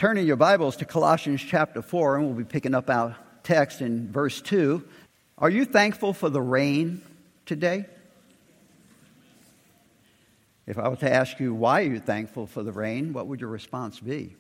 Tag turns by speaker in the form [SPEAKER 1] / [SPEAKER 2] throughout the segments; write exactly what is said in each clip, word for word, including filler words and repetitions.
[SPEAKER 1] Turn in your Bibles to Colossians chapter four, and we'll be picking up our text in verse two. Are you thankful for the rain today? If I were to ask you, why are you thankful for the rain, what would your response be?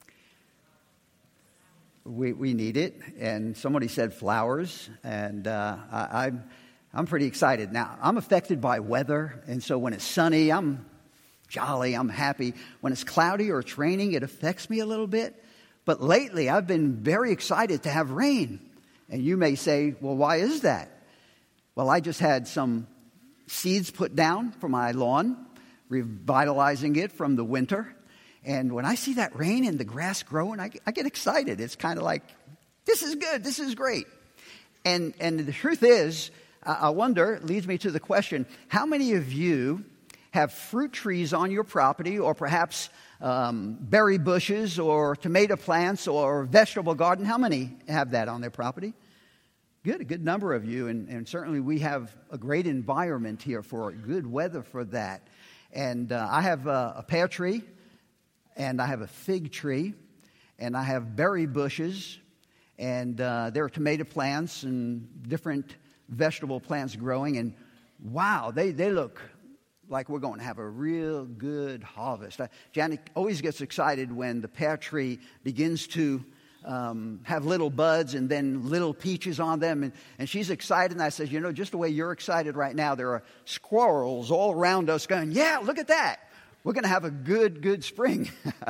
[SPEAKER 1] We we need it, and somebody said flowers, and uh, I, I'm, I'm pretty excited. Now, I'm affected by weather, and so when it's sunny, I'm jolly, I'm happy. When it's cloudy or it's raining, it affects me a little bit. But lately, I've been very excited to have rain. And you may say, well, why is that? Well, I just had some seeds put down for my lawn, revitalizing it from the winter. And when I see that rain and the grass growing, I, I get excited. It's kind of like, this is good, this is great. And, and the truth is, I wonder, it leads me to the question, how many of you have fruit trees on your property, or perhaps um, berry bushes or tomato plants or vegetable garden? How many have that on their property? Good, a good number of you, and, and certainly we have a great environment here for it, good weather for that. And uh, I have a, a pear tree, and I have a fig tree, and I have berry bushes, and uh, there are tomato plants and different vegetable plants growing, and wow, they, they look like we're going to have a real good harvest. Uh, Janet always gets excited when the pear tree begins to um, have little buds and then little peaches on them. And, and she's excited. And I said, you know, just the way you're excited right now, there are squirrels all around us going, yeah, look at that. We're going to have a good, good spring.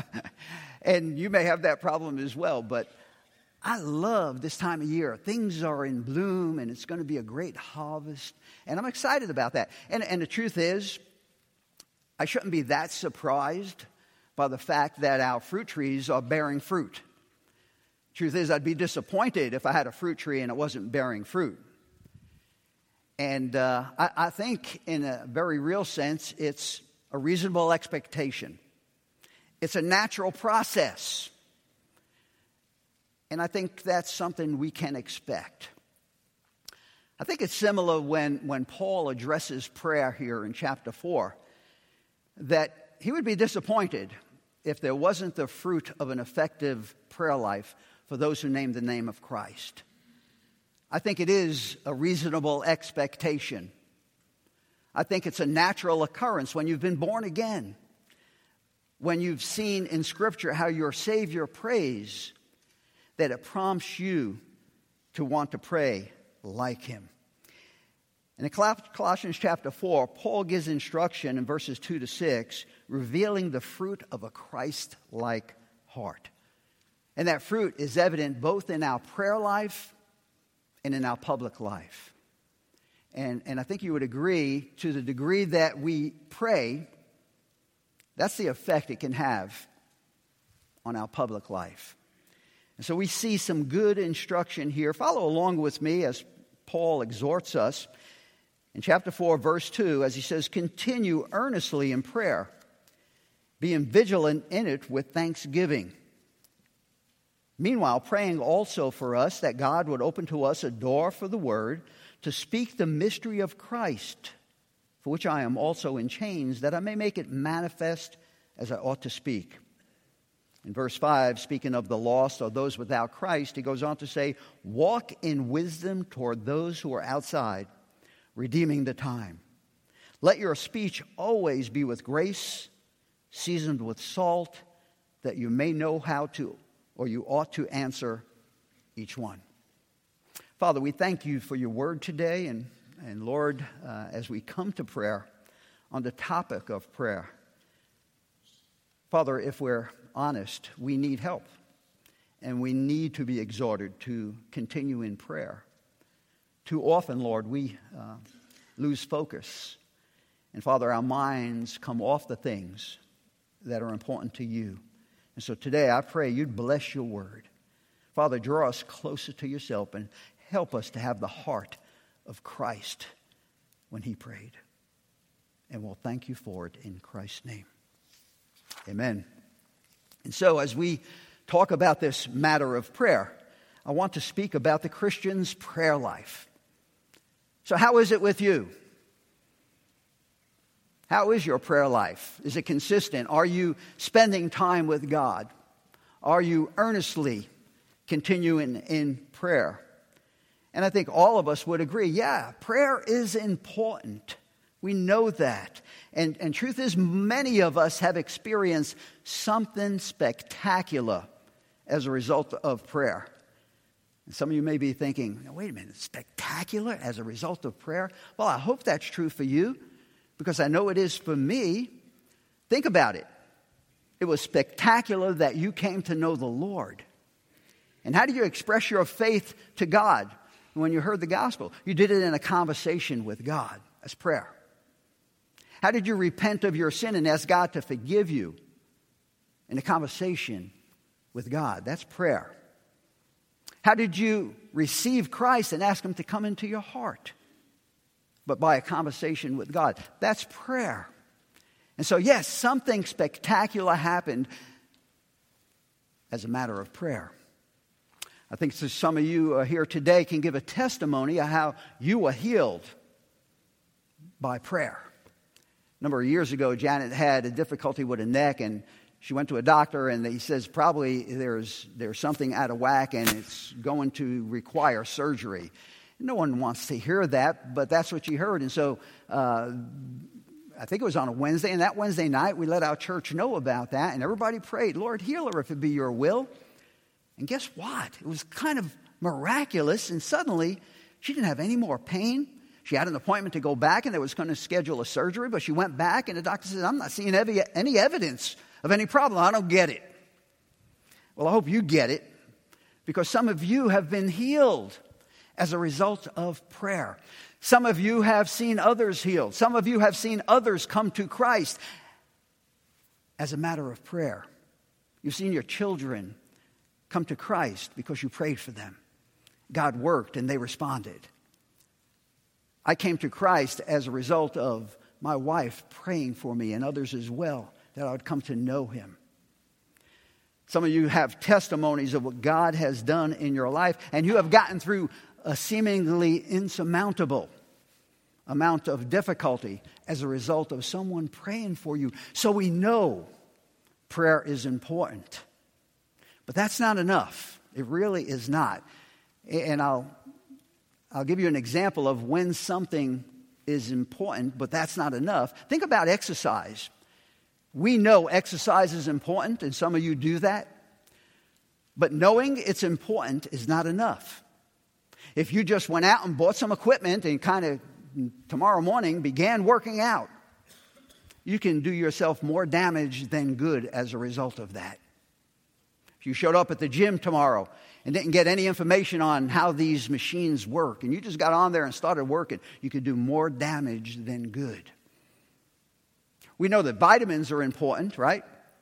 [SPEAKER 1] And you may have that problem as well. But I love this time of year. Things are in bloom, and it's going to be a great harvest. And I'm excited about that. And, and the truth is, I shouldn't be that surprised by the fact that our fruit trees are bearing fruit. Truth is, I'd be disappointed if I had a fruit tree and it wasn't bearing fruit. And uh, I, I think in a very real sense, it's a reasonable expectation. It's a natural process. And I think that's something we can expect. I think it's similar when, when Paul addresses prayer here in chapter four, that he would be disappointed if there wasn't the fruit of an effective prayer life for those who name the name of Christ. I think it is a reasonable expectation. I think it's a natural occurrence when you've been born again, when you've seen in Scripture how your Savior prays, that it prompts you to want to pray like him. In Colossians chapter four, Paul gives instruction in verses two to six, revealing the fruit of a Christ-like heart. And that fruit is evident both in our prayer life and in our public life. And, and I think you would agree, to the degree that we pray, that's the effect it can have on our public life. And so we see some good instruction here. Follow along with me as Paul exhorts us in chapter four, verse two, as he says, continue earnestly in prayer, being vigilant in it with thanksgiving. Meanwhile, praying also for us that God would open to us a door for the word to speak the mystery of Christ, for which I am also in chains, that I may make it manifest as I ought to speak. In verse five, speaking of the lost or those without Christ, he goes on to say, walk in wisdom toward those who are outside, redeeming the time. Let your speech always be with grace, seasoned with salt, that you may know how to, or you ought to answer each one. Father, we thank you for your word today. And, and Lord, uh, as we come to prayer on the topic of prayer, Father, if we're honest, we need help, and we need to be exhorted to continue in prayer. Too often, Lord, we uh, lose focus, and Father, our minds come off the things that are important to you. And so today, I pray you'd bless your word. Father, draw us closer to yourself and help us to have the heart of Christ when he prayed. And we'll thank you for it in Christ's name. Amen. And so as we talk about this matter of prayer, I want to speak about the Christian's prayer life. So how is it with you? How is your prayer life? Is it consistent? Are you spending time with God? Are you earnestly continuing in prayer? And I think all of us would agree, yeah, prayer is important. We know that. And, and truth is, many of us have experienced something spectacular as a result of prayer. And some of you may be thinking, wait a minute, spectacular as a result of prayer? Well, I hope that's true for you, because I know it is for me. Think about it. It was spectacular that you came to know the Lord. And how do you express your faith to God when you heard the gospel? You did it in a conversation with God. That's prayer. How did you repent of your sin and ask God to forgive you? In a conversation with God. That's prayer. How did you receive Christ and ask Him to come into your heart? But by a conversation with God. That's prayer. And so, yes, something spectacular happened as a matter of prayer. I think some of you here today can give a testimony of how you were healed by prayer. A number of years ago, Janet had a difficulty with her neck, and she went to a doctor, and he says probably there's there's something out of whack, and it's going to require surgery. No one wants to hear that, but that's what she heard. And so uh, I think it was on a Wednesday, and that Wednesday night we let our church know about that, and everybody prayed, Lord, heal her if it be your will. And guess what? It was kind of miraculous, and suddenly she didn't have any more pain. She had an appointment to go back, and they was going to schedule a surgery, but she went back, and the doctor said, I'm not seeing any evidence of any problem. I don't get it. Well, I hope you get it, because some of you have been healed as a result of prayer. Some of you have seen others healed. Some of you have seen others come to Christ as a matter of prayer. You've seen your children come to Christ because you prayed for them. God worked and they responded. I came to Christ as a result of my wife praying for me and others as well, that I would come to know Him. Some of you have testimonies of what God has done in your life, and you have gotten through a seemingly insurmountable amount of difficulty as a result of someone praying for you. So we know prayer is important. But that's not enough. It really is not. And I'll I'll give you an example of when something is important, but that's not enough. Think about exercise. We know exercise is important, and some of you do that. But knowing it's important is not enough. If you just went out and bought some equipment and kind of tomorrow morning began working out, you can do yourself more damage than good as a result of that. If you showed up at the gym tomorrow and didn't get any information on how these machines work, and you just got on there and started working, you could do more damage than good. We know that vitamins are important, right?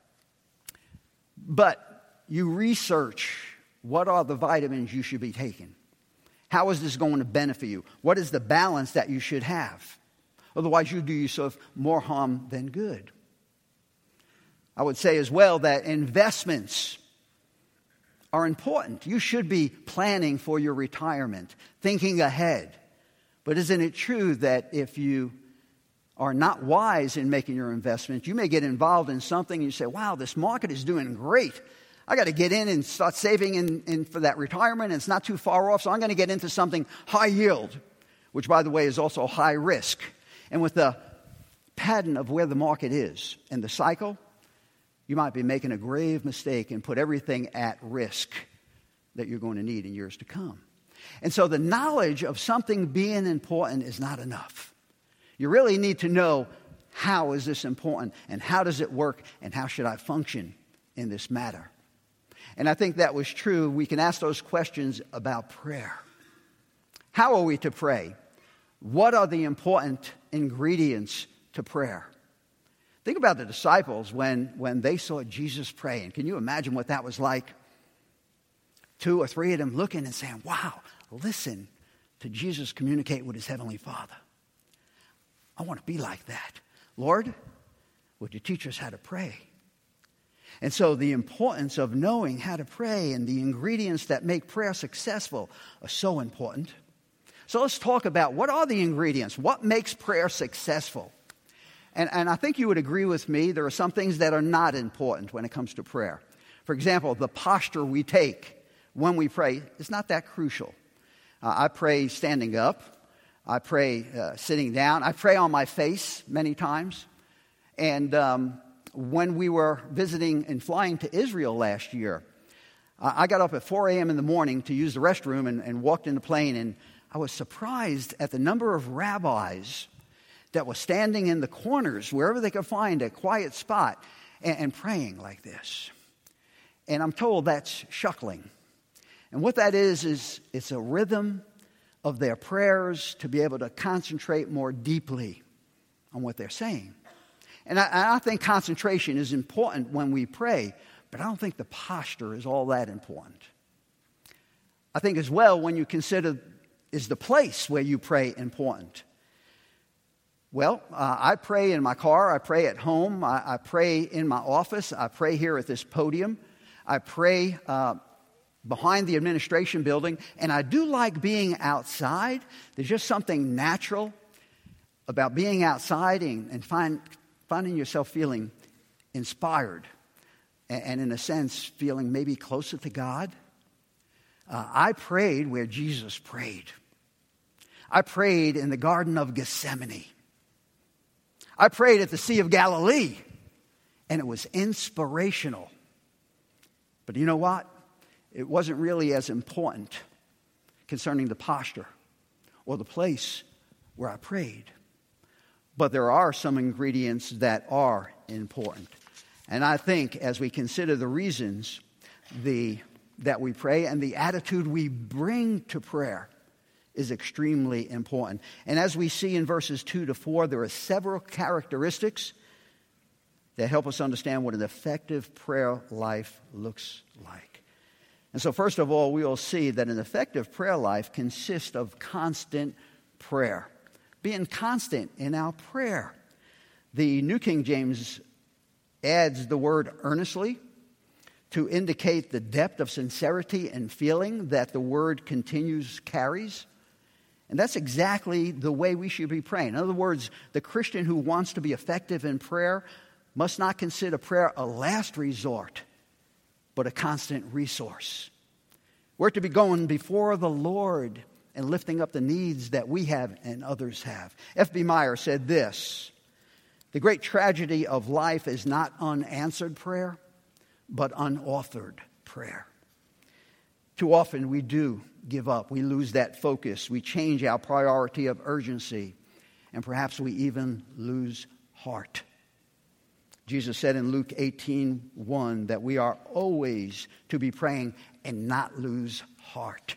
[SPEAKER 1] But you research what are the vitamins you should be taking. How is this going to benefit you? What is the balance that you should have? Otherwise, you do yourself more harm than good. I would say as well that investments are important. You should be planning for your retirement, thinking ahead. But isn't it true that if you are not wise in making your investment, you may get involved in something and you say, wow, this market is doing great. I got to get in and start saving in, in for that retirement. And it's not too far off, so I'm going to get into something high yield, which, by the way, is also high risk. And with the pattern of where the market is and the cycle, you might be making a grave mistake and put everything at risk that you're going to need in years to come. And so the knowledge of something being important is not enough. You really need to know, how is this important, and how does it work, and how should I function in this matter? And I think that was true. We can ask those questions about prayer. How are we to pray? What are the important ingredients to prayer? Think about the disciples when, when they saw Jesus praying. Can you imagine what that was like? Two or three of them looking and saying, wow, listen to Jesus communicate with His Heavenly Father. I want to be like that. Lord, would you teach us how to pray? And so the importance of knowing how to pray and the ingredients that make prayer successful are so important. So let's talk about, what are the ingredients? What makes prayer successful? And, and I think you would agree with me, there are some things that are not important when it comes to prayer. For example, the posture we take when we pray is not that crucial. Uh, I pray standing up. I pray uh, sitting down. I pray on my face many times. And um, when we were visiting and flying to Israel last year, uh, I got up at four a.m. in the morning to use the restroom and, and walked in the plane. And I was surprised at the number of rabbis that were standing in the corners, wherever they could find a quiet spot, and, and praying like this. And I'm told that's shuckling. And what that is, is it's a rhythm of their prayers to be able to concentrate more deeply on what they're saying. And I, I think concentration is important when we pray, but I don't think the posture is all that important. I think as well, when you consider, is the place where you pray important? Well, uh, I pray in my car, I pray at home, I, I pray in my office, I pray here at this podium, I pray uh, behind the administration building, and I do like being outside. There's just something natural about being outside and, and find, finding yourself feeling inspired and, and, in a sense, feeling maybe closer to God. Uh, I prayed where Jesus prayed. I prayed in the Garden of Gethsemane. I prayed at the Sea of Galilee, and it was inspirational. But you know what? It wasn't really as important concerning the posture or the place where I prayed. But there are some ingredients that are important. And I think as we consider the reasons the, that we pray and the attitude we bring to prayer is extremely important. And as we see in verses two to four, there are several characteristics that help us understand what an effective prayer life looks like. And so first of all, we will see that an effective prayer life consists of constant prayer. Being constant in our prayer. The New King James adds the word earnestly to indicate the depth of sincerity and feeling that the word continues carries. And that's exactly the way we should be praying. In other words, the Christian who wants to be effective in prayer must not consider prayer a last resort, but a constant resource. We're to be going before the Lord and lifting up the needs that we have and others have. F B Meyer said this: the great tragedy of life is not unanswered prayer, but unauthored prayer. Too often we do give up. We lose that focus. We change our priority of urgency. And perhaps we even lose heart. Jesus said in Luke eighteen one that we are always to be praying and not lose heart.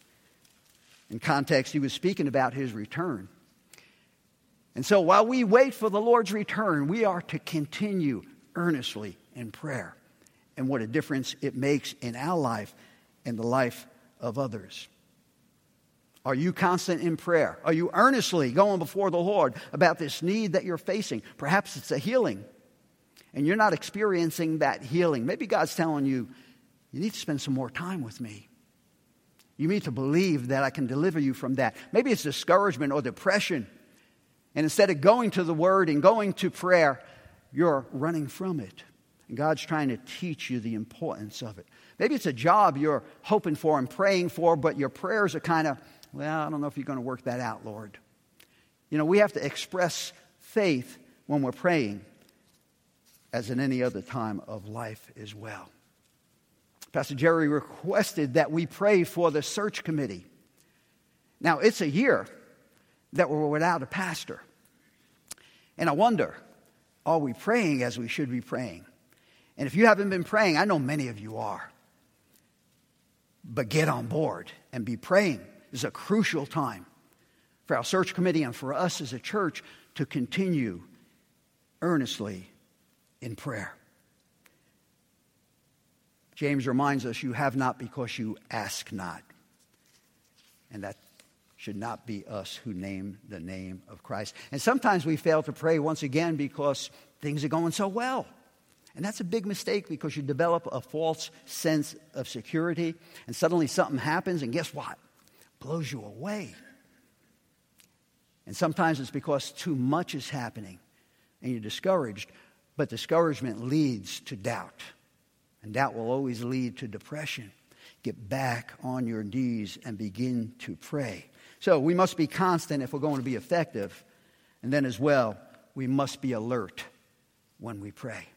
[SPEAKER 1] In context, he was speaking about his return. And so while we wait for the Lord's return, we are to continue earnestly in prayer. And what a difference it makes in our life and the life of others. Are you constant in prayer? Are you earnestly going before the Lord about this need that you're facing? Perhaps it's a healing, and you're not experiencing that healing. Maybe God's telling you, you need to spend some more time with me. You need to believe that I can deliver you from that. Maybe it's discouragement or depression. And instead of going to the Word and going to prayer, you're running from it. And God's trying to teach you the importance of it. Maybe it's a job you're hoping for and praying for, but your prayers are kind of, well, I don't know if you're going to work that out, Lord. You know, we have to express faith when we're praying, as in any other time of life as well. Pastor Jerry requested that we pray for the search committee. Now, it's a year that we're without a pastor. And I wonder, are we praying as we should be praying? And if you haven't been praying, I know many of you are. But get on board and be praying. This is a crucial time for our search committee and for us as a church to continue earnestly in prayer. James reminds us, you have not because you ask not. And that should not be us who name the name of Christ. And sometimes we fail to pray once again because things are going so well. And that's a big mistake because you develop a false sense of security. And suddenly something happens and guess what? It blows you away. And sometimes it's because too much is happening and you're discouraged. But discouragement leads to doubt. And doubt will always lead to depression. Get back on your knees and begin to pray. So we must be constant if we're going to be effective. And then as well, we must be alert when we pray.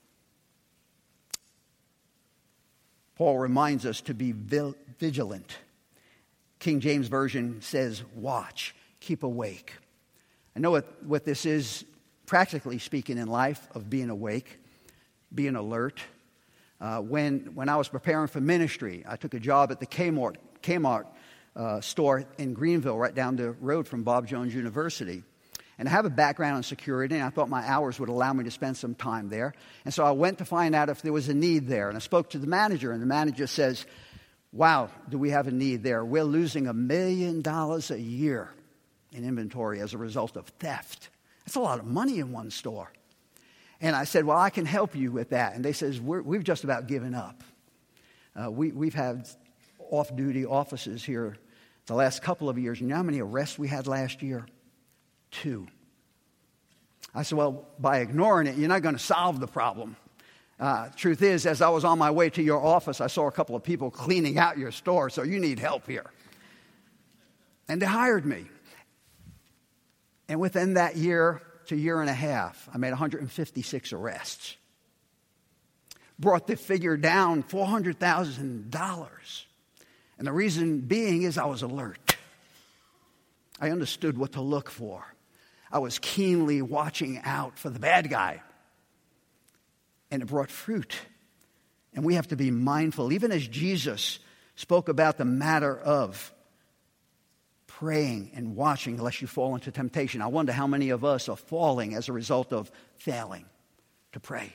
[SPEAKER 1] Paul reminds us to be vigilant. King James Version says, watch, keep awake. I know what, what this is, practically speaking, in life, of being awake, being alert. Uh, when, when I was preparing for ministry, I took a job at the Kmart, Kmart uh, store in Greenville, right down the road from Bob Jones University. And I have a background in security, and I thought my hours would allow me to spend some time there. And so I went to find out if there was a need there. And I spoke to the manager, and the manager says, wow, do we have a need there? We're losing a million dollars a year in inventory as a result of theft. That's a lot of money in one store. And I said, well, I can help you with that. And they says, We're, we've just about given up. Uh, we, we've had off-duty officers here the last couple of years. You know how many arrests we had last year? Two. I said, well, by ignoring it, you're not going to solve the problem. Uh, truth is, as I was on my way to your office, I saw a couple of people cleaning out your store, so you need help here. And they hired me. And within that year to year and a half, I made one hundred fifty-six arrests. Brought the figure down four hundred thousand dollars. And the reason being is I was alert. I understood what to look for. I was keenly watching out for the bad guy. And it brought fruit. And we have to be mindful, even as Jesus spoke about the matter of praying and watching lest you fall into temptation. I wonder how many of us are falling as a result of failing to pray.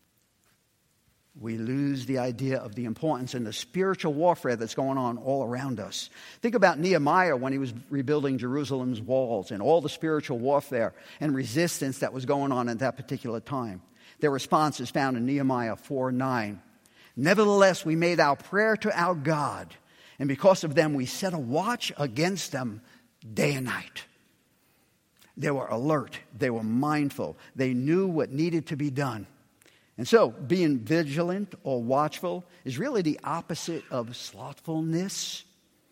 [SPEAKER 1] We lose the idea of the importance and the spiritual warfare that's going on all around us. Think about Nehemiah when he was rebuilding Jerusalem's walls and all the spiritual warfare and resistance that was going on at that particular time. Their response is found in Nehemiah four nine. Nevertheless, we made our prayer to our God, and because of them, we set a watch against them day and night. They were alert. They were mindful. They knew what needed to be done. And so, being vigilant or watchful is really the opposite of slothfulness.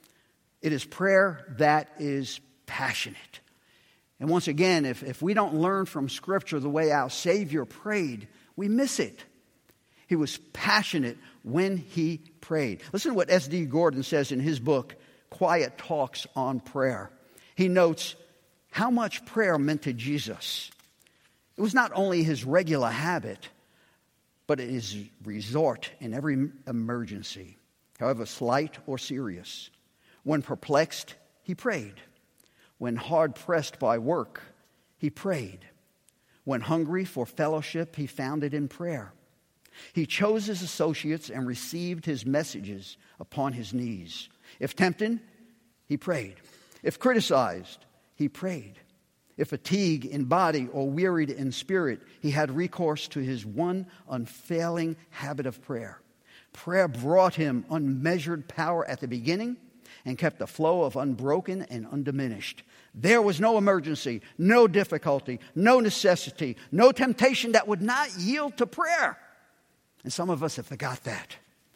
[SPEAKER 1] It is prayer that is passionate. And once again, if, if we don't learn from Scripture the way our Savior prayed, we miss it. He was passionate when he prayed. Listen to what S D Gordon says in his book, Quiet Talks on Prayer. He notes how much prayer meant to Jesus. It was not only his regular habit, but his resort in every emergency, however slight or serious. When perplexed, he prayed. When hard-pressed by work, he prayed. When hungry for fellowship, he found it in prayer. He chose his associates and received his messages upon his knees. If tempted, he prayed. If criticized, he prayed. If fatigued in body or wearied in spirit, he had recourse to his one unfailing habit of prayer. Prayer brought him unmeasured power at the beginning and kept the flow of unbroken and undiminished. There was no emergency, no difficulty, no necessity, no temptation that would not yield to prayer. And some of us have forgot that.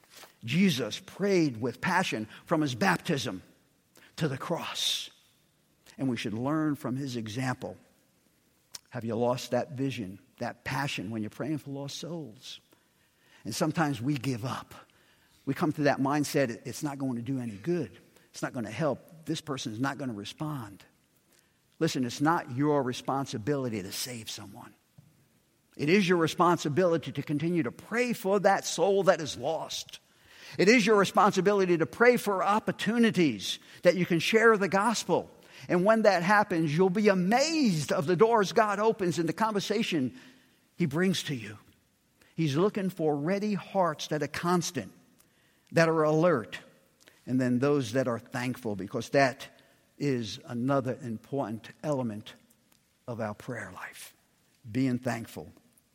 [SPEAKER 1] Jesus prayed with passion from his baptism to the cross. And we should learn from his example. Have you lost that vision, that passion when you're praying for lost souls? And sometimes we give up. We come to that mindset, it's not going to do any good. It's not going to help. This person is not going to respond. Listen, it's not your responsibility to save someone. It is your responsibility to continue to pray for that soul that is lost. It is your responsibility to pray for opportunities that you can share the gospel. And when that happens, you'll be amazed of the doors God opens and the conversation he brings to you. He's looking for ready hearts that are constant, that are alert, and then those that are thankful, because that is another important element of our prayer life, being thankful.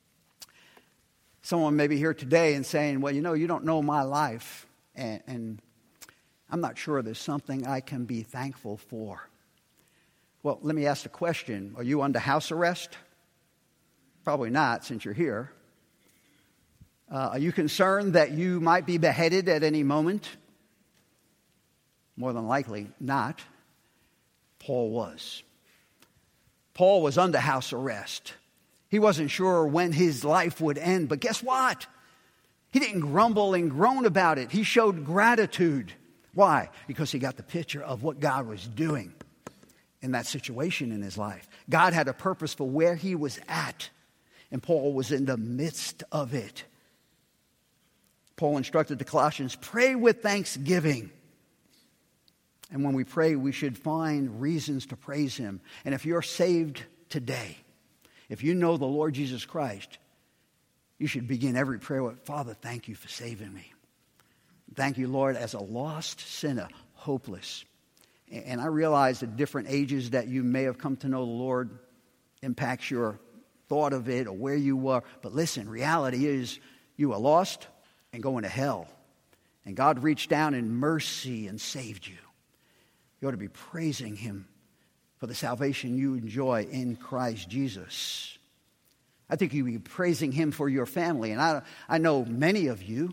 [SPEAKER 1] Someone may be here today and saying, well, you know, you don't know my life, and, and I'm not sure there's something I can be thankful for. Well, let me ask the question, are you under house arrest? Probably not, since you're here. Uh, are you concerned that you might be beheaded at any moment? More than likely not. Paul was. Paul was under house arrest. He wasn't sure when his life would end, but guess what? He didn't grumble and groan about it. He showed gratitude. Why? Because he got the picture of what God was doing in that situation in his life. God had a purpose for where he was at, and Paul was in the midst of it. Paul instructed the Colossians, pray with thanksgiving. And when we pray, we should find reasons to praise him. And if you're saved today, if you know the Lord Jesus Christ, you should begin every prayer with, Father, thank you for saving me. Thank you, Lord, as a lost sinner, hopeless. And I realize the different ages that you may have come to know the Lord impacts your thought of it or where you were. But listen, reality is you are lost and going to hell. And God reached down in mercy and saved you. You ought to be praising him for the salvation you enjoy in Christ Jesus. I think you'd be praising him for your family. And I, I know many of you,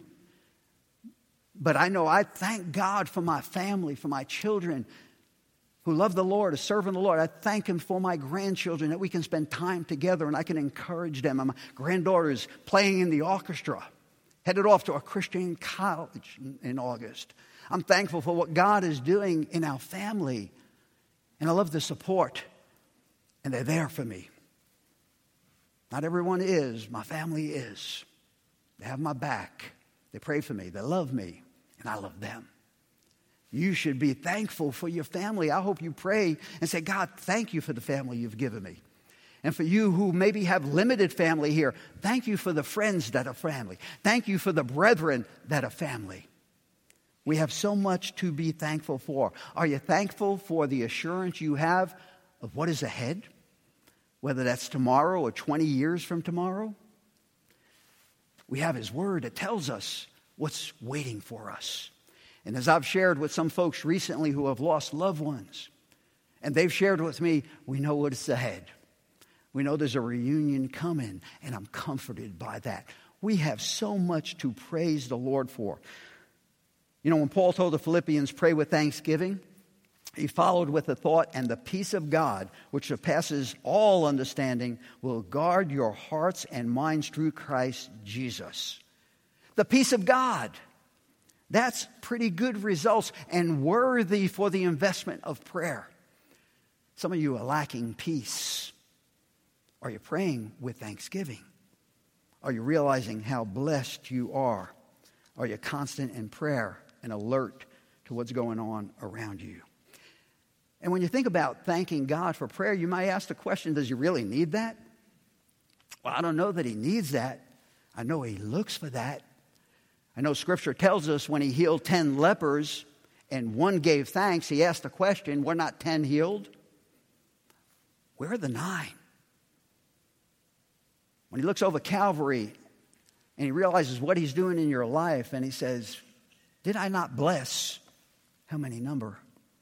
[SPEAKER 1] but I know I thank God for my family, for my children who love the Lord, are serving the Lord. I thank him for my grandchildren, that we can spend time together and I can encourage them. And my granddaughter's playing in the orchestra, headed off to a Christian college in, in August. I'm thankful for what God is doing in our family. And I love the support. And they're there for me. Not everyone is. My family is. They have my back. They pray for me. They love me. And I love them. You should be thankful for your family. I hope you pray and say, God, thank you for the family you've given me. And for you who maybe have limited family here, thank you for the friends that are family. Thank you for the brethren that are family. We have so much to be thankful for. Are you thankful for the assurance you have of what is ahead? Whether that's tomorrow or twenty years from tomorrow? We have his word that tells us what's waiting for us. And as I've shared with some folks recently who have lost loved ones, and they've shared with me, we know what's ahead. We know there's a reunion coming, and I'm comforted by that. We have so much to praise the Lord for. You know, when Paul told the Philippians, pray with thanksgiving, he followed with the thought, and the peace of God, which surpasses all understanding, will guard your hearts and minds through Christ Jesus. The peace of God. That's pretty good results and worthy for the investment of prayer. Some of you are lacking peace. Are you praying with thanksgiving? Are you realizing how blessed you are? Are you constant in prayer and alert to what's going on around you? And when you think about thanking God for prayer, you might ask the question, does he really need that? Well, I don't know that he needs that. I know he looks for that. I know Scripture tells us when he healed ten lepers and one gave thanks, he asked the question, were not ten healed? Where are the nine? When he looks over Calvary and he realizes what he's doing in your life and he says, did I not bless? How many number?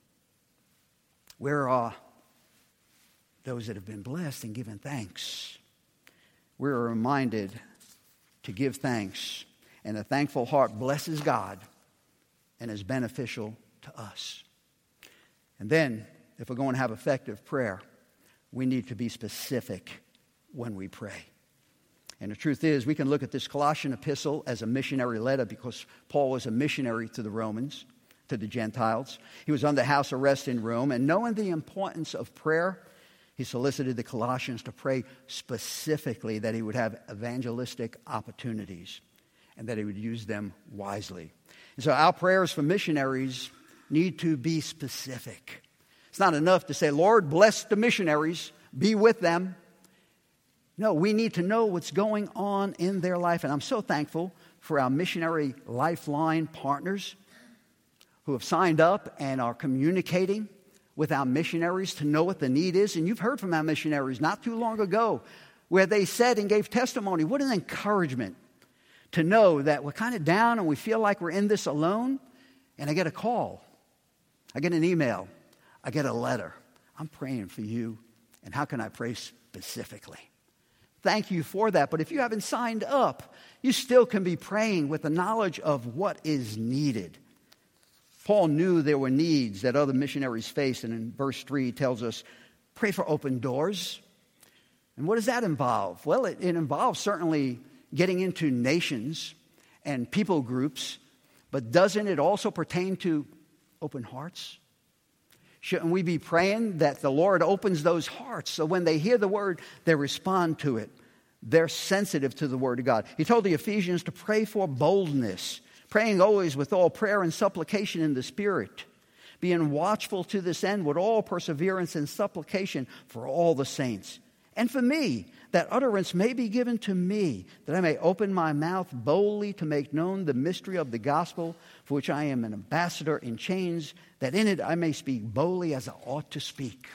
[SPEAKER 1] Where are those that have been blessed and given thanks? We're reminded to give thanks. And a thankful heart blesses God and is beneficial to us. And then, if we're going to have effective prayer, we need to be specific when we pray. And the truth is, we can look at this Colossian epistle as a missionary letter because Paul was a missionary to the Romans, to the Gentiles. He was under house arrest in Rome, and knowing the importance of prayer, he solicited the Colossians to pray specifically that he would have evangelistic opportunities and that he would use them wisely. And so our prayers for missionaries need to be specific. It's not enough to say, Lord, bless the missionaries, be with them. No, we need to know what's going on in their life. And I'm so thankful for our missionary lifeline partners who have signed up and are communicating with our missionaries to know what the need is. And you've heard from our missionaries not too long ago where they said and gave testimony. What an encouragement to know that we're kind of down and we feel like we're in this alone. And I get a call. I get an email. I get a letter. I'm praying for you. And how can I pray specifically? thank you for that. But if you haven't signed up, you still can be praying with the knowledge of what is needed. Paul knew there were needs that other missionaries faced, and in verse three he tells us, pray for open doors. And what does that involve? Well, it, it involves certainly getting into nations and people groups, but doesn't it also pertain to open hearts? Shouldn't we be praying that the Lord opens those hearts so when they hear the word, they respond to it? They're sensitive to the word of God. He told the Ephesians to pray for boldness, praying always with all prayer and supplication in the Spirit, being watchful to this end with all perseverance and supplication for all the saints. And for me, that utterance may be given to me, that I may open my mouth boldly to make known the mystery of the gospel, for which I am an ambassador in chains, that in it I may speak boldly as I ought to speak.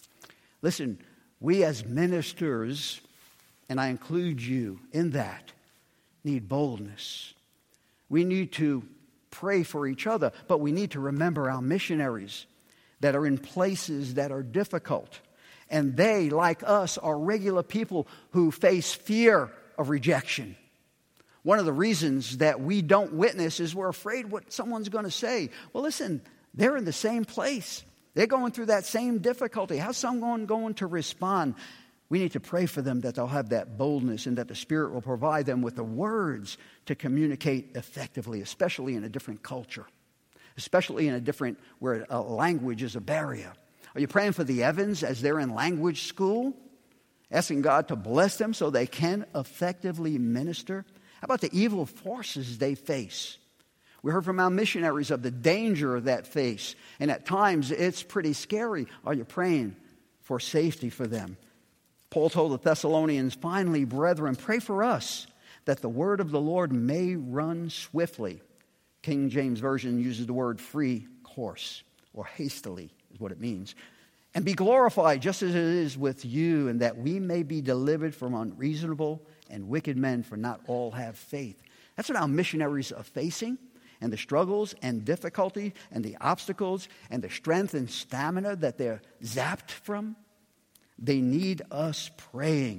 [SPEAKER 1] Listen, we as ministers, and I include you in that, need boldness. We need to pray for each other, but we need to remember our missionaries that are in places that are difficult. And they, like us, are regular people who face fear of rejection. One of the reasons that we don't witness is we're afraid what someone's going to say. Well, listen, they're in the same place. They're going through that same difficulty. How's someone going to respond? We need to pray for them that they'll have that boldness and that the Spirit will provide them with the words to communicate effectively, especially in a different culture, especially in a different, where a language is a barrier. Are you praying for the Evans as they're in language school? Asking God to bless them so they can effectively minister? How about the evil forces they face? We heard from our missionaries of the danger of that face. And at times it's pretty scary. Are you praying for safety for them? Paul told the Thessalonians, finally, brethren, pray for us that the word of the Lord may run swiftly. King James Version uses the word free course, or hastily. What it means, and be glorified just as it is with you, and that we may be delivered from unreasonable and wicked men, for not all have faith. That's what our missionaries are facing, and the struggles and difficulty and the obstacles and the strength and stamina that they're zapped from. They need us praying.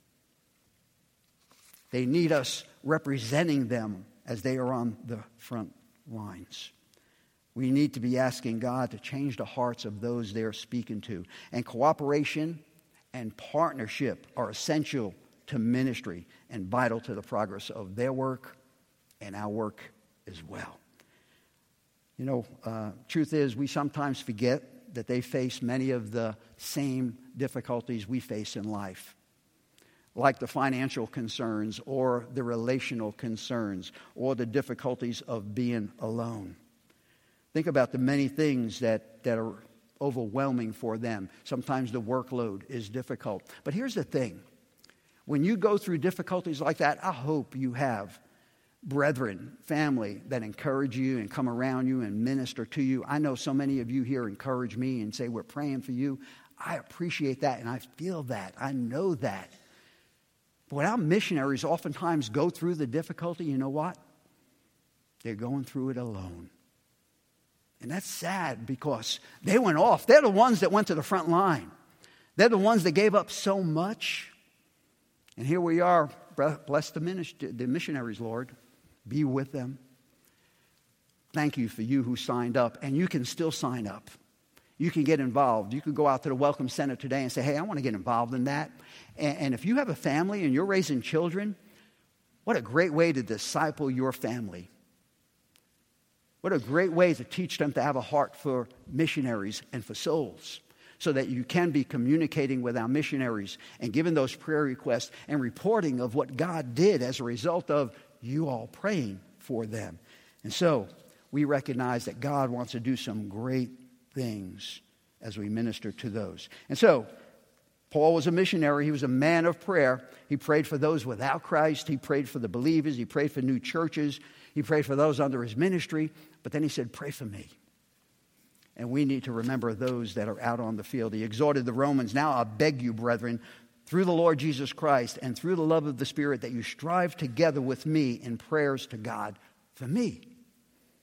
[SPEAKER 1] They need us representing them as they are on the front lines. We need to be asking God to change the hearts of those they're speaking to. And cooperation and partnership are essential to ministry and vital to the progress of their work and our work as well. You know, uh, truth is, we sometimes forget that they face many of the same difficulties we face in life, like the financial concerns or the relational concerns or the difficulties of being alone. Think about the many things that, that are overwhelming for them. Sometimes the workload is difficult. But here's the thing. When you go through difficulties like that, I hope you have brethren, family that encourage you and come around you and minister to you. I know so many of you here encourage me and say, we're praying for you. I appreciate that and I feel that. I know that. But when our missionaries oftentimes go through the difficulty, you know what? They're going through it alone. And that's sad because they went off. They're the ones that went to the front line. They're the ones that gave up so much. And here we are. Bless the, ministry, the missionaries, Lord. Be with them. Thank you for you who signed up. And you can still sign up. You can get involved. You could go out to the Welcome Center today and say, hey, I want to get involved in that. And, and if you have a family and you're raising children, what a great way to disciple your family. What a great way to teach them to have a heart for missionaries and for souls so that you can be communicating with our missionaries and giving those prayer requests and reporting of what God did as a result of you all praying for them. And so we recognize that God wants to do some great things as we minister to those. And so Paul was a missionary. He was a man of prayer. He prayed for those without Christ. He prayed for the believers. He prayed for new churches. He prayed for those under his ministry. But then he said, pray for me. And we need to remember those that are out on the field. He exhorted the Romans, now I beg you, brethren, through the Lord Jesus Christ and through the love of the Spirit, that you strive together with me in prayers to God for me.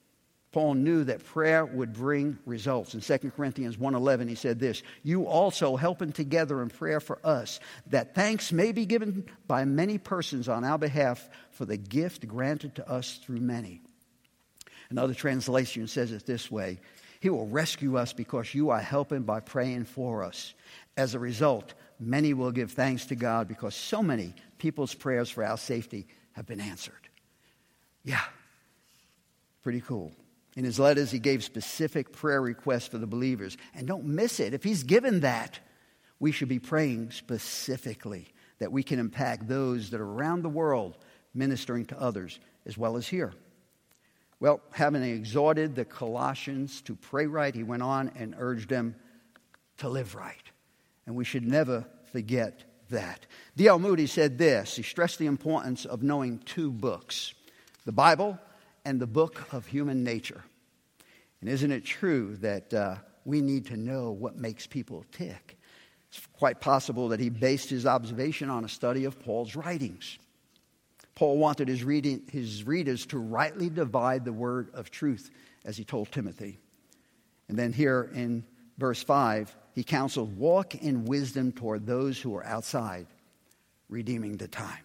[SPEAKER 1] Paul knew that prayer would bring results. In Second Corinthians one eleven, he said this, "You also helping together in prayer for us, that thanks may be given by many persons on our behalf for the gift granted to us through many." Another translation says it this way, "He will rescue us because you are helping by praying for us. As a result, many will give thanks to God because so many people's prayers for our safety have been answered." Yeah, pretty cool. In his letters, he gave specific prayer requests for the believers. And don't miss it. If he's given that, we should be praying specifically that we can impact those that are around the world ministering to others as well as here. Well, having exhorted the Colossians to pray right, he went on and urged them to live right. And we should never forget that. D L Moody said this. He stressed the importance of knowing two books, the Bible and the book of human nature. And isn't it true that uh, we need to know what makes people tick? It's quite possible that he based his observation on a study of Paul's writings. Paul wanted his, reading, his readers to rightly divide the word of truth, as he told Timothy. And then here in verse five, he counseled, "Walk in wisdom toward those who are outside, redeeming the time."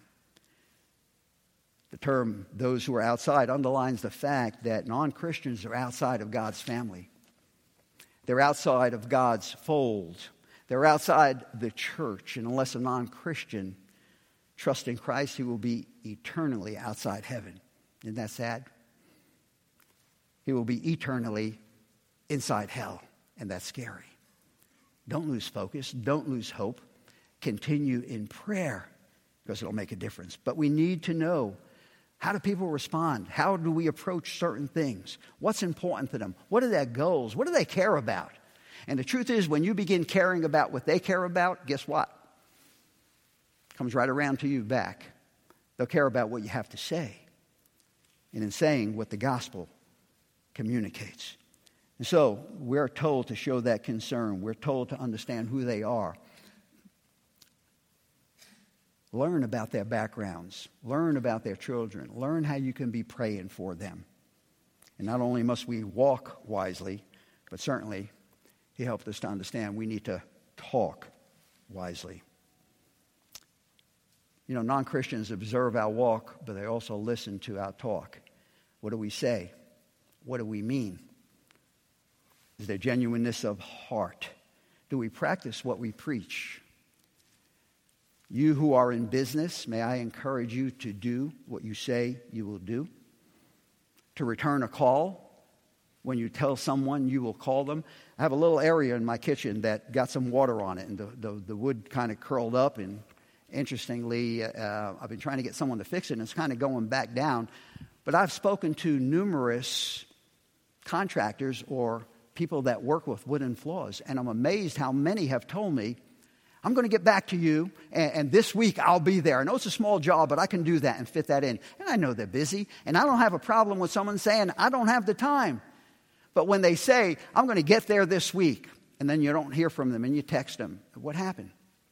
[SPEAKER 1] The term "those who are outside" underlines the fact that non-Christians are outside of God's family. They're outside of God's fold. They're outside the church. And unless a non-Christian trusts in Christ, he will be eternally outside heaven. Isn't that sad? He will be eternally inside hell. And that's scary. Don't lose focus. Don't lose hope. Continue in prayer because it'll make a difference. But we need to know, how do people respond? How do we approach certain things? What's important to them? What are their goals? What do they care about? And the truth is, when you begin caring about what they care about, guess what? It comes right around to you back. They'll care about what you have to say. And in saying what the gospel communicates. And so we're told to show that concern. We're told to understand who they are. Learn about their backgrounds. Learn about their children. Learn how you can be praying for them. And not only must we walk wisely, but certainly he helped us to understand we need to talk wisely. You know, non-Christians observe our walk, but they also listen to our talk. What do we say? What do we mean? Is there genuineness of heart? Do we practice what we preach? You who are in business, may I encourage you to do what you say you will do. To return a call when you tell someone you will call them. I have a little area in my kitchen that got some water on it, and the, the, the wood kind of curled up. And interestingly, uh, I've been trying to get someone to fix it, and it's kind of going back down. But I've spoken to numerous contractors or people that work with wooden floors, and I'm amazed how many have told me, I'm going to get back to you, and, and this week I'll be there. I know it's a small job, but I can do that and fit that in. And I know they're busy, and I don't have a problem with someone saying, I don't have the time. But when they say, I'm going to get there this week, and then you don't hear from them, and you text them, what happened?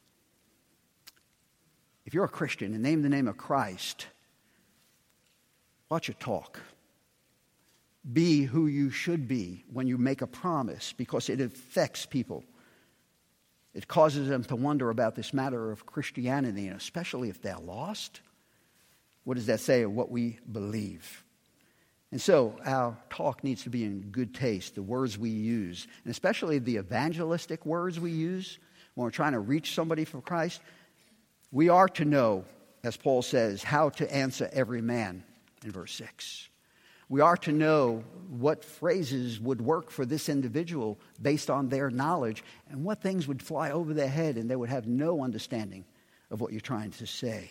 [SPEAKER 1] If you're a Christian and name the name of Christ, watch your talk. Be who you should be when you make a promise, because it affects people. It causes them to wonder about this matter of Christianity, and especially if they're lost. What does that say of what we believe? And so our talk needs to be in good taste, the words we use, and especially the evangelistic words we use when we're trying to reach somebody for Christ. We are to know, as Paul says, how to answer every man in verse six. We are to know what phrases would work for this individual based on their knowledge, and what things would fly over their head and they would have no understanding of what you're trying to say.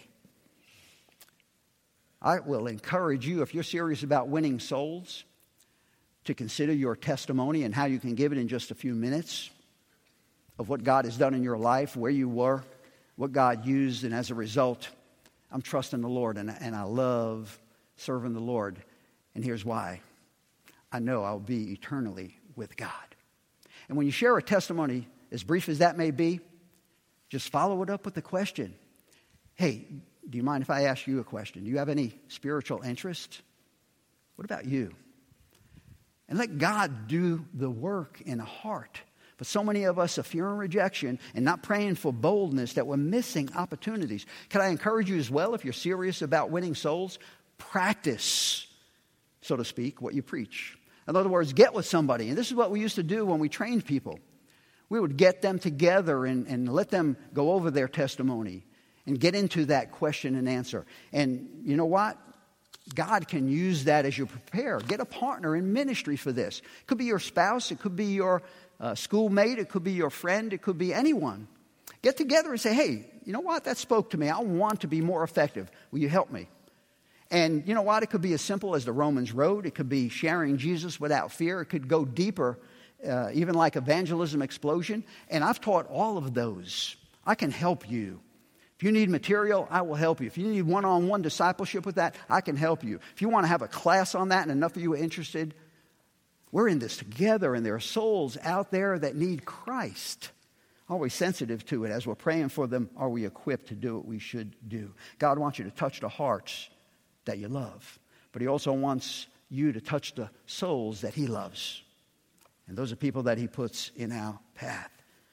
[SPEAKER 1] I will encourage you, if you're serious about winning souls, to consider your testimony and how you can give it in just a few minutes of what God has done in your life, where you were, what God used, and as a result, I'm trusting the Lord, and, and I love serving the Lord. And here's why. I know I'll be eternally with God. And when you share a testimony, as brief as that may be, just follow it up with the question. Hey, do you mind if I ask you a question? Do you have any spiritual interest? What about you? and let God do the work in a heart. But so many of us are fearing rejection and not praying for boldness that we're missing opportunities. Can I encourage you as well, if you're serious about winning souls, practice, so to speak, what you preach. In other words, get with somebody. And this is what we used to do when we trained people. We would get them together and, and let them go over their testimony and get into that question and answer. And you know what? God can use that as you prepare. Get a partner in ministry for this. It could be your spouse. It could be your uh, schoolmate. It could be your friend. It could be anyone. Get together and say, hey, you know what? That spoke to me. I want to be more effective. Will you help me? And you know what? It could be as simple as the Romans Road. It could be sharing Jesus without fear. It could go deeper, uh, even like Evangelism Explosion. And I've taught all of those. I can help you. If you need material, I will help you. If you need one-on-one discipleship with that, I can help you. If you want to have a class on that and enough of you are interested, we're in this together, and there are souls out there that need Christ. Always sensitive to it. As we're praying for them, are we equipped to do what we should do? God wants you to touch the hearts that you love, but he also wants you to touch the souls that he loves. And those are people that he puts in our path.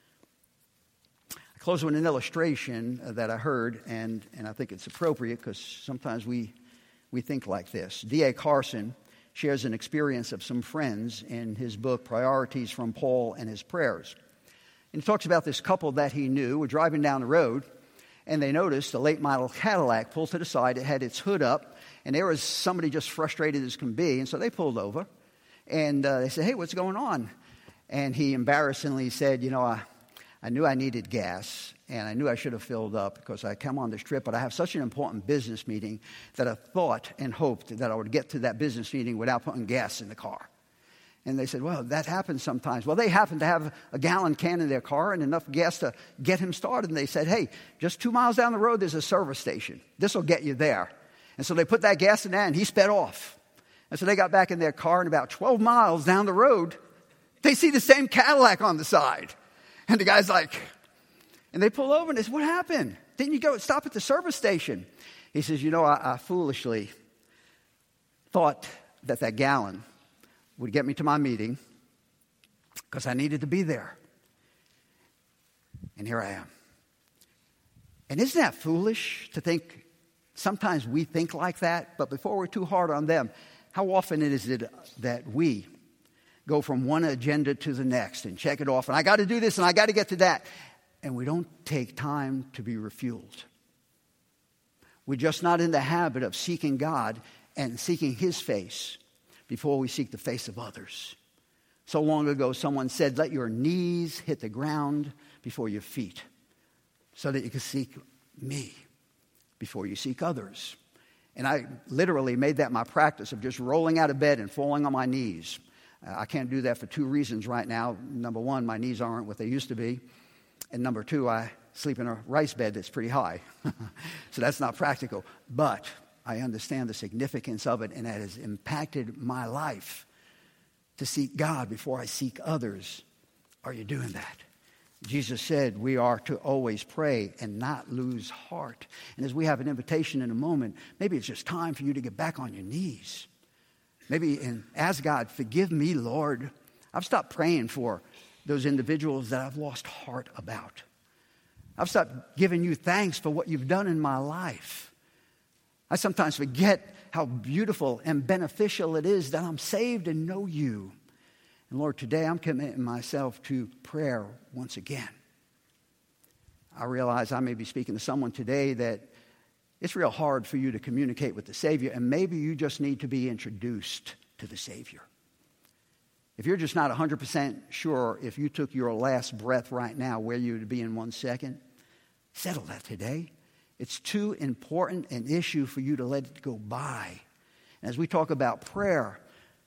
[SPEAKER 1] I close with an illustration that I heard, and, and I think it's appropriate because sometimes we, we think like this. D A Carson shares an experience of some friends in his book, Priorities from Paul and His Prayers. And he talks about this couple that he knew were driving down the road, and they noticed a late model Cadillac pulled to the side. It had its hood up, and there was somebody just frustrated as can be. And so they pulled over, and uh, they said, hey, what's going on? And he embarrassingly said, you know, I, I knew I needed gas, and I knew I should have filled up because I come on this trip, but I have such an important business meeting that I thought and hoped that I would get to that business meeting without putting gas in the car. And they said, well, that happens sometimes. Well, they happened to have a gallon can in their car and enough gas to get him started. And they said, hey, just two miles down the road, there's a service station. This will get you there. And so they put that gas in there, and he sped off. And so they got back in their car, and about twelve miles down the road, they see the same Cadillac on the side. And the guy's like, and they pull over, and they say, what happened? Didn't you go stop at the service station? He says, you know, I, I foolishly thought that that gallon would get me to my meeting because I needed to be there. And here I am. And isn't that foolish to think, sometimes we think like that, but before we're too hard on them, how often is it that we go from one agenda to the next and check it off, and I got to do this and I got to get to that, and we don't take time to be refueled. We're just not in the habit of seeking God and seeking his face before we seek the face of others. So long ago, someone said, let your knees hit the ground before your feet so that you can seek me before you seek others. And I literally made that my practice of just rolling out of bed and falling on my knees. Uh, I can't do that for two reasons right now. Number one, my knees aren't what they used to be. And number two, I sleep in a rice bed that's pretty high. So that's not practical. But I understand the significance of it, and that has impacted my life to seek God before I seek others. Are you doing that? Jesus said we are to always pray and not lose heart. And as we have an invitation in a moment, maybe it's just time for you to get back on your knees. Maybe and ask God, forgive me, Lord. I've stopped praying for those individuals that I've lost heart about. I've stopped giving you thanks for what you've done in my life. I sometimes forget how beautiful and beneficial it is that I'm saved and know you. And Lord, today I'm committing myself to prayer once again. I realize I may be speaking to someone today that it's real hard for you to communicate with the Savior, and maybe you just need to be introduced to the Savior. If you're just not one hundred percent sure if you took your last breath right now where you would be in one second, settle that today. It's too important an issue for you to let it go by. And as we talk about prayer,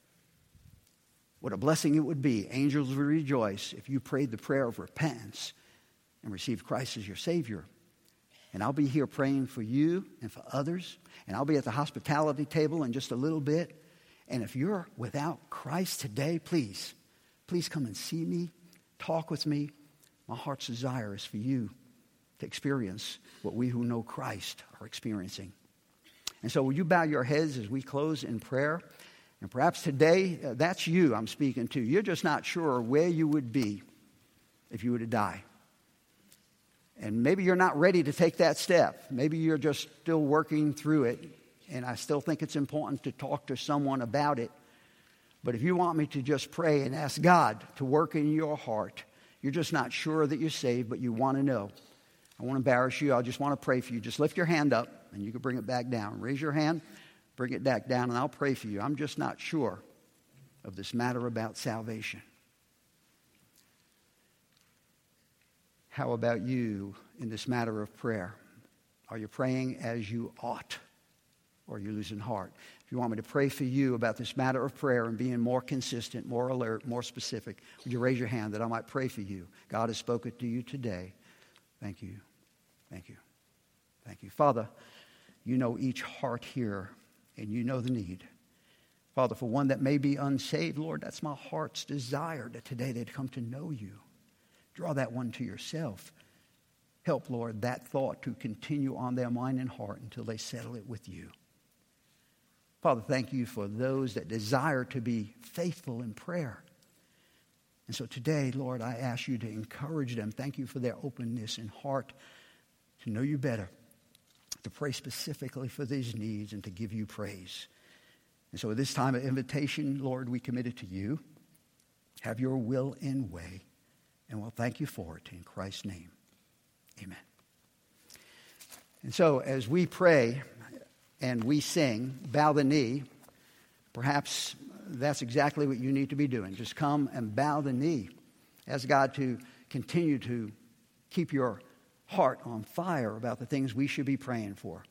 [SPEAKER 1] what a blessing it would be. Angels would rejoice if you prayed the prayer of repentance and received Christ as your Savior. And I'll be here praying for you and for others. And I'll be at the hospitality table in just a little bit. And if you're without Christ today, please, please come and see me. Talk with me. My heart's desire is for you to experience what we who know Christ are experiencing. And so will you bow your heads as we close in prayer? And perhaps today, uh, that's you I'm speaking to. You're just not sure where you would be if you were to die. And maybe you're not ready to take that step. Maybe you're just still working through it. And I still think it's important to talk to someone about it. But if you want me to just pray and ask God to work in your heart, you're just not sure that you're saved, but you want to know. I won't embarrass you. I just want to pray for you. Just lift your hand up, and you can bring it back down. Raise your hand, bring it back down, and I'll pray for you. I'm just not sure of this matter about salvation. How about you in this matter of prayer? Are you praying as you ought, or are you losing heart? If you want me to pray for you about this matter of prayer and being more consistent, more alert, more specific, would you raise your hand that I might pray for you? God has spoken to you today. Thank you. Thank you. Thank you. Father, you know each heart here, and you know the need. Father, for one that may be unsaved, Lord, that's my heart's desire that today they'd come to know you. Draw that one to yourself. Help, Lord, that thought to continue on their mind and heart until they settle it with you. Father, thank you for those that desire to be faithful in prayer. And so today, Lord, I ask you to encourage them. Thank you for their openness and heart to know you better, to pray specifically for these needs and to give you praise. And so at this time of invitation, Lord, we commit it to you. Have your will and way. And we'll thank you for it in Christ's name. Amen. And so as we pray and we sing, bow the knee, perhaps that's exactly what you need to be doing. Just come and bow the knee. Ask God to continue to keep your heart on fire about the things we should be praying for.